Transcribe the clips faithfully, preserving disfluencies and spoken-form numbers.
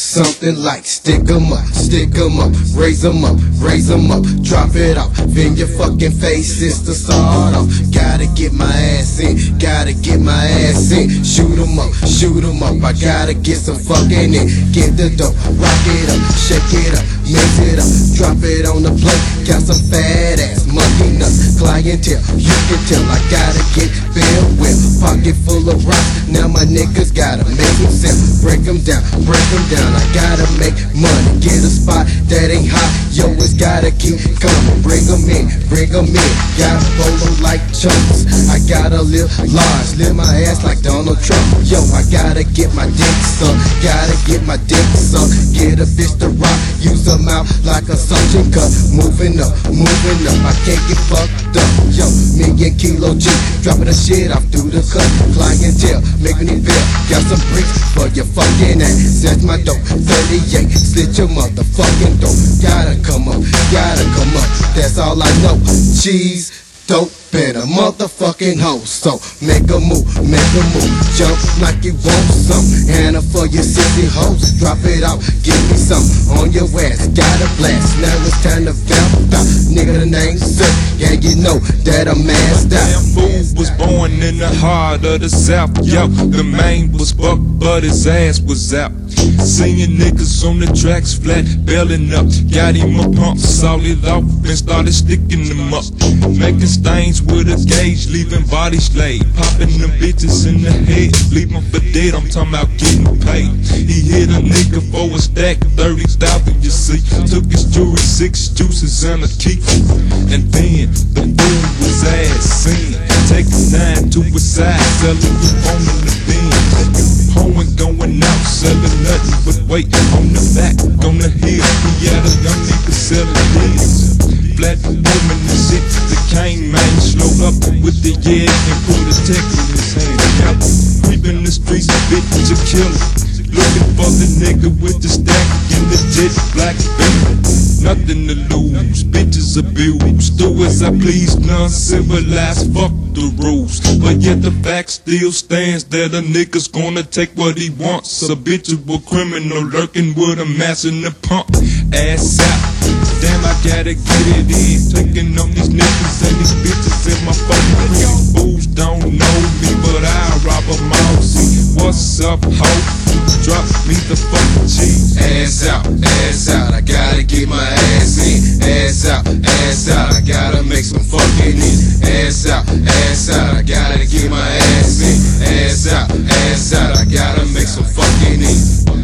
something like stick 'em up, stick 'em up, raise 'em up, raise 'em up, drop it off in your fucking face. It's the start off. Gotta get my ass in, gotta get my ass in. Shoot 'em up, shoot 'em up. I gotta get some fucking in. Get the dough, rock it up, shake it up, mix it up, drop it on the plate. Got some fat ass monkey nuts, clientele. You can tell I gotta get filled with. Pocket full of rocks. Now my niggas gotta make them sell. Break them down, break them down. I gotta make money, get a spot that ain't hot. Yo, it's gotta keep coming. Bring them in, bring them in. Gotta follow like chunks. I gotta live large, live my ass like Donald Trump. Yo, I gotta get my dick sucked, gotta get my dick sucked. Get a bitch to rock, use her mouth like a suction cup. Moving up, moving up, I can't get fucked up. Yo, million kilo G, dropping the shit off through the cut. Clientele, making it bill. Got some bricks for your fucking ass. That's my dope, thirty-eight, slit your motherfucking dope. Gotta come up, gotta come up, that's all I know. Cheese, dope, and a motherfucking hoe. So make a move, make a move, jump like you want some. Hannah for your sissy hoes, drop it out, give me some on your ass. Got a blast, now it's time to vamp out. Nigga, the name Sir, yeah, you know that I'm masked out. Damn fool was born in the heart of the South. Yo, the man was bucked, but his ass was out. Seeing niggas on the tracks flat, belling up. Got him a pump, solid off, and started sticking them up. Making stains with a gauge, leaving bodies laid. Popping them bitches in the head, leave them for dead. I'm talking about getting paid. He hit a nigga for a stack, thirty thousand, you see. Took his jewelry, six juices, and a key. And then the fool was ass seen. Taking nine to his side, selling the phone in the bin. Hoeing going out, selling nothing but weight on the back, on the hill. He had a young nigga selling deals. Black woman and shit, the cane man slow up with the egg and put a tech in his hand. Yep. Creeping the streets, bitch, a killer. Looking for the nigga with the stack in the jet black beam. Nothing to lose, bitches abuse. Do as I please, non-civilized, fuck the rules. But yet the fact still stands that a nigga's gonna take what he wants. A habitual criminal lurking with a mass in the pump. Ass out, damn I gotta get it in. Taking on these niggas and these bitches in my fucking crib. Fools don't know me, but I'll rob them all. See, what's up, ho? Drop me the fucking cheese. Ass out, ass out, I gotta get my ass in. Ass out, ass out, I gotta make some fucking in. Ass out, ass out, I gotta get my ass in. Ass out, ass out, I gotta make some fucking in.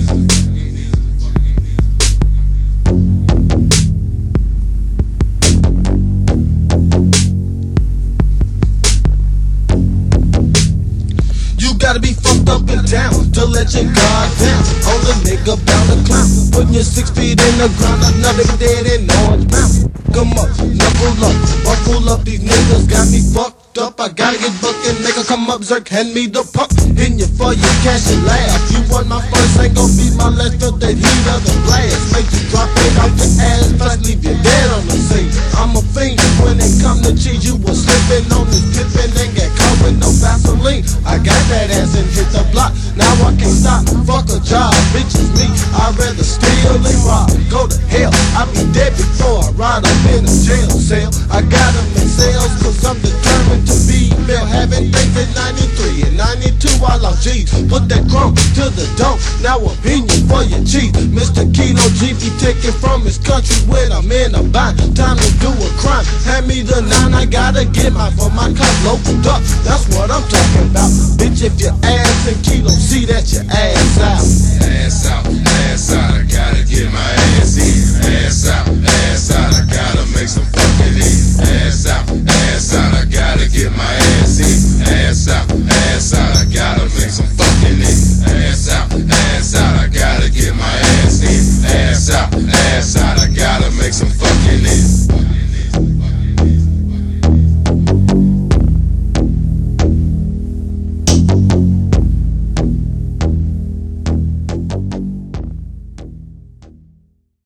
Gotta be fucked up and down to let your guard down. On the nigga bound to clown, putting your six feet in the ground. Another nigga dead in orange mountain. Come up, knuckle up, buckle up. These niggas got me fucked up. I gotta get booked and make her come up, Zerk, hand me the pump. In you for your cash and laugh. You want my first, ain't gon' be my last. Feel the heat of the blast, make you drop it off your ass. First leave you dead on the scene. I'm a fiend when it come to cheese. You was slipping on this tipping and get caught with no Vaseline. I got that ass and hit the block. Now I can't stop. Fuck a job, bitches me. I'd rather steal and rob. Go to hell. I be dead before I ride up in a jail cell. I gotta make sales cause I'm determined to be real. Having things in ninety-three and ninety-two I lost G's. Put that crumb to the dope. Now opinion for your cheese. Mister Kilo G be taken from his country when I'm in a bind. Time to do a crime. Hand me the nine. I gotta get mine for my cop local up. That's what I'm talking about. Bitch, if your ass in Kilo, see that your ass out. Ass out.